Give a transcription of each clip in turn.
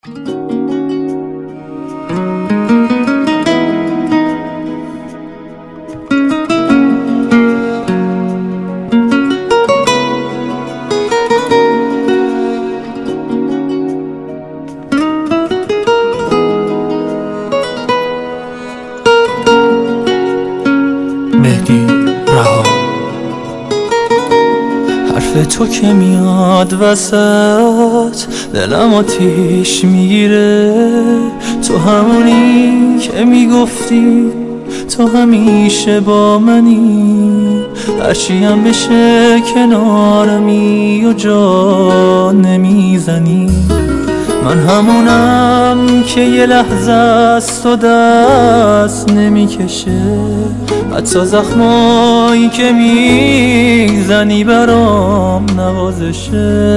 مهدی رها. حرف تو که میاد وسط دلم آتیش میگیره، تو همونی که میگفتی تو همیشه با منی، هرچی هم بشه کنارمی و جا نمیزنی. من همونم که یه لحظه از تو دست نمیکشه، حتی زخمایی که میزنی برام نوازشه.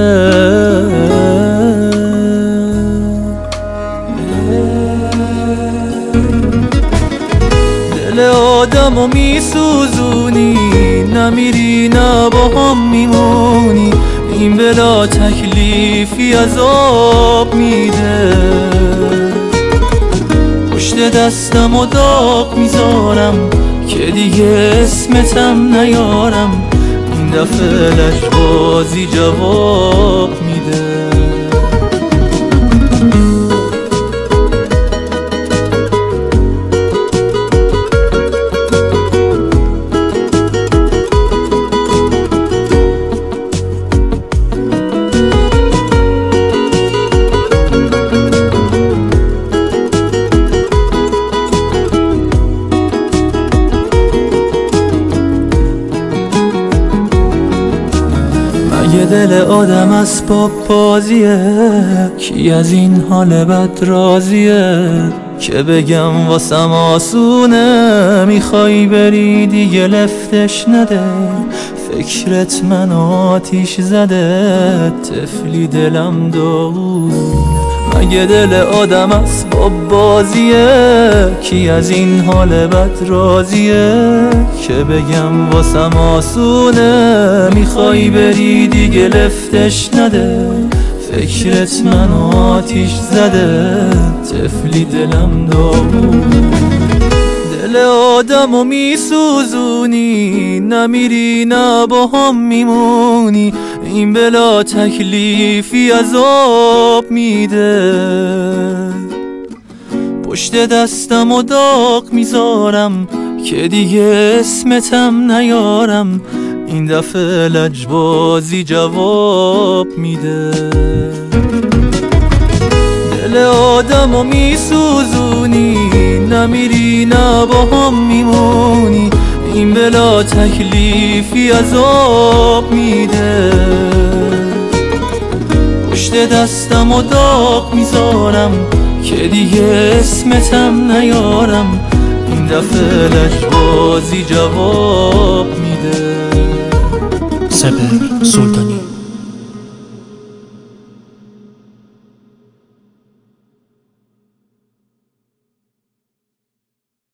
دل آدمو میسوزونی، نمیری نه با هم میمونی، این بلا تکلیفی عذاب میده. پشت دستم و داغ میذارم که دیگه اسمتم نیارم، این دفعه لجبازی جواب میده. یه دل آدم اسباب بازیه، کی از این حال بد راضیه؟ که بگم واسم آسونه، میخوای بری دیگه لفتش نده. فکرت من آتیش زده، طفلی دلم داغونه. مگه دل آدم اسباب بازیه، کی از این حال بد راضیه؟ که بگم واسم آسونه، میخوای بری دیگه لفتش نده. فکرت من آتیش زده، طفلی دلم داغونه. دل آدمو میسوزونی، نمیری نه با هم میمونی، این بلا تکلیفی عذاب میده. پشت دستم و داغ میذارم که دیگه اسمتم نیارم، این دفعه لجبازی جواب میده. دل آدمو میسوزونی، نمیری نه با هم میمونی، این بلا تکلیفی عذاب میده. پشت دستم و داغ میذارم که دیگه اسمتم نیارم، این دفعه لجبازی جواب میده. سپهر سلطانی.